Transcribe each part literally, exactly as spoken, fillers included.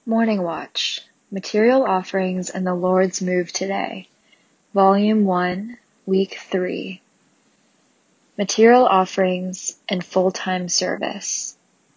Morning Watch, Material Offerings and the Lord's Move Today, Volume one, Week three, Material Offerings and Full-Time Service.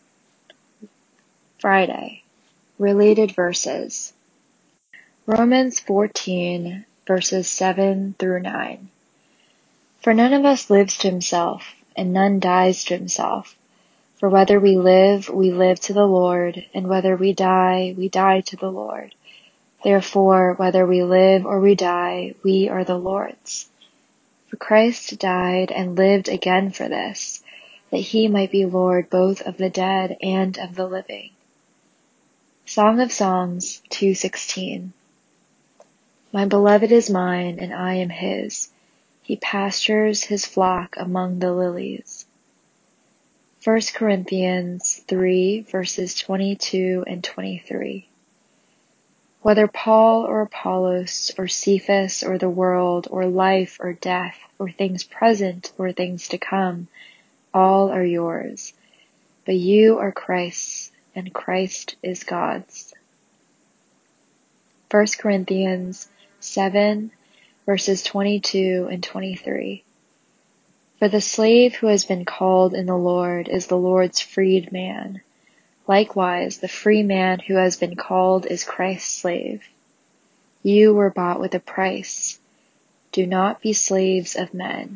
Friday, Related Verses. Romans fourteen, verses seven through nine. For none of us lives to himself, and none dies to himself. For whether we live, we live to the Lord, and whether we die, we die to the Lord. Therefore, whether we live or we die, we are the Lord's. For Christ died and lived again for this, that he might be Lord both of the dead and of the living. Song of Songs two sixteen. My beloved is mine, and I am his. He pastures his flock among the lilies. First Corinthians three, verses twenty-two and twenty-three. Whether Paul or Apollos or Cephas or the world or life or death or things present or things to come, all are yours. But you are Christ's, and Christ is God's. First Corinthians seven, verses twenty-two and twenty-three. For the slave who has been called in the Lord is the Lord's freed man. Likewise, the free man who has been called is Christ's slave. You were bought with a price. Do not be slaves of men.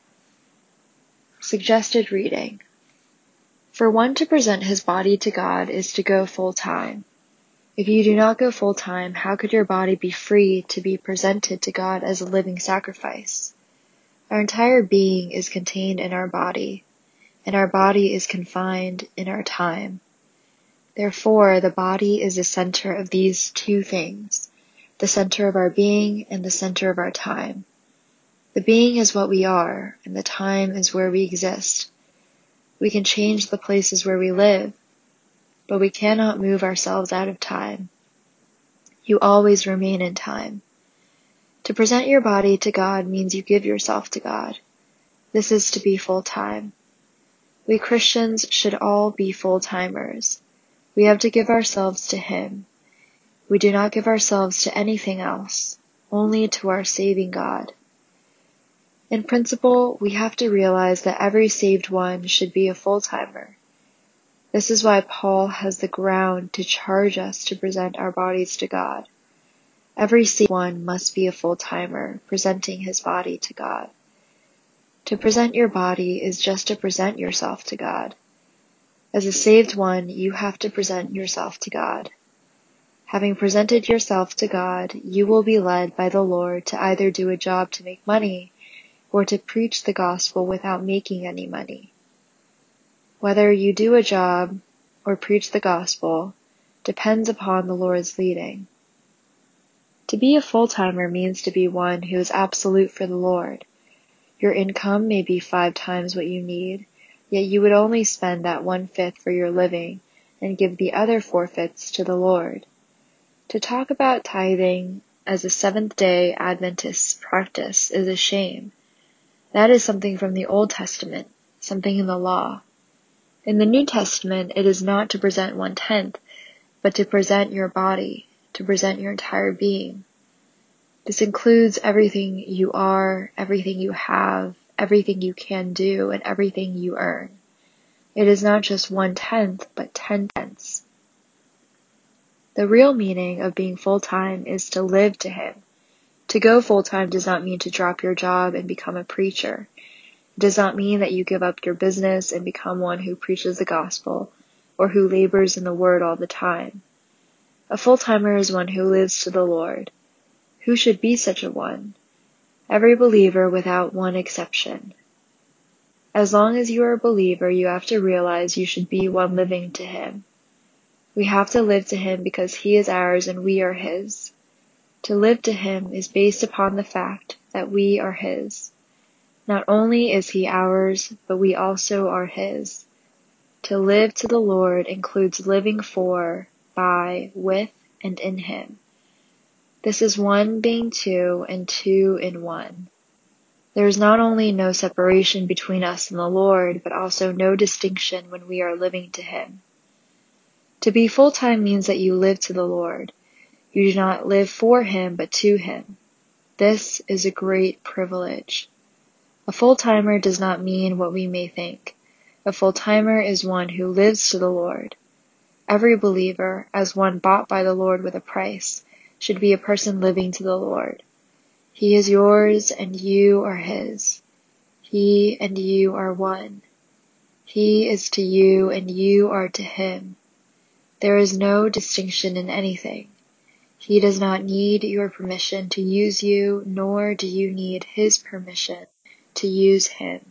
Suggested reading. For one to present his body to God is to go full time. If you do not go full time, how could your body be free to be presented to God as a living sacrifice? Our entire being is contained in our body, and our body is confined in our time. Therefore, the body is the center of these two things, the center of our being and the center of our time. The being is what we are, and the time is where we exist. We can change the places where we live, but we cannot move ourselves out of time. You always remain in time. To present your body to God means you give yourself to God. This is to be full-time. We Christians should all be full-timers. We have to give ourselves to Him. We do not give ourselves to anything else, only to our saving God. In principle, we have to realize that every saved one should be a full-timer. This is why Paul has the ground to charge us to present our bodies to God. Every saved one must be a full-timer, presenting his body to God. To present your body is just to present yourself to God. As a saved one, you have to present yourself to God. Having presented yourself to God, you will be led by the Lord to either do a job to make money or to preach the gospel without making any money. Whether you do a job or preach the gospel depends upon the Lord's leading. To be a full-timer means to be one who is absolute for the Lord. Your income may be five times what you need, yet you would only spend that one-fifth for your living and give the other four-fifths to the Lord. To talk about tithing as a Seventh-day Adventist practice is a shame. That is something from the Old Testament, something in the law. In the New Testament, it is not to present one-tenth, but to present your body, to present your entire being. This includes everything you are, everything you have, everything you can do, and everything you earn. It is not just one-tenth, but ten-tenths. The real meaning of being full-time is to live to Him. To go full-time does not mean to drop your job and become a preacher. It does not mean that you give up your business and become one who preaches the gospel or who labors in the word all the time. A full-timer is one who lives to the Lord. Who should be such a one? Every believer without one exception. As long as you are a believer, you have to realize you should be one living to Him. We have to live to Him because He is ours and we are His. To live to Him is based upon the fact that we are His. Not only is He ours, but we also are His. To live to the Lord includes living for, by, with, and in Him. This is one being two and two in one. There is not only no separation between us and the Lord, but also no distinction when we are living to Him. To be full-time means that you live to the Lord. You do not live for Him, but to Him. This is a great privilege. A full-timer does not mean what we may think. A full-timer is one who lives to the Lord. Every believer, as one bought by the Lord with a price, should be a person living to the Lord. He is yours and you are His. He and you are one. He is to you and you are to Him. There is no distinction in anything. He does not need your permission to use you, nor do you need His permission to use Him.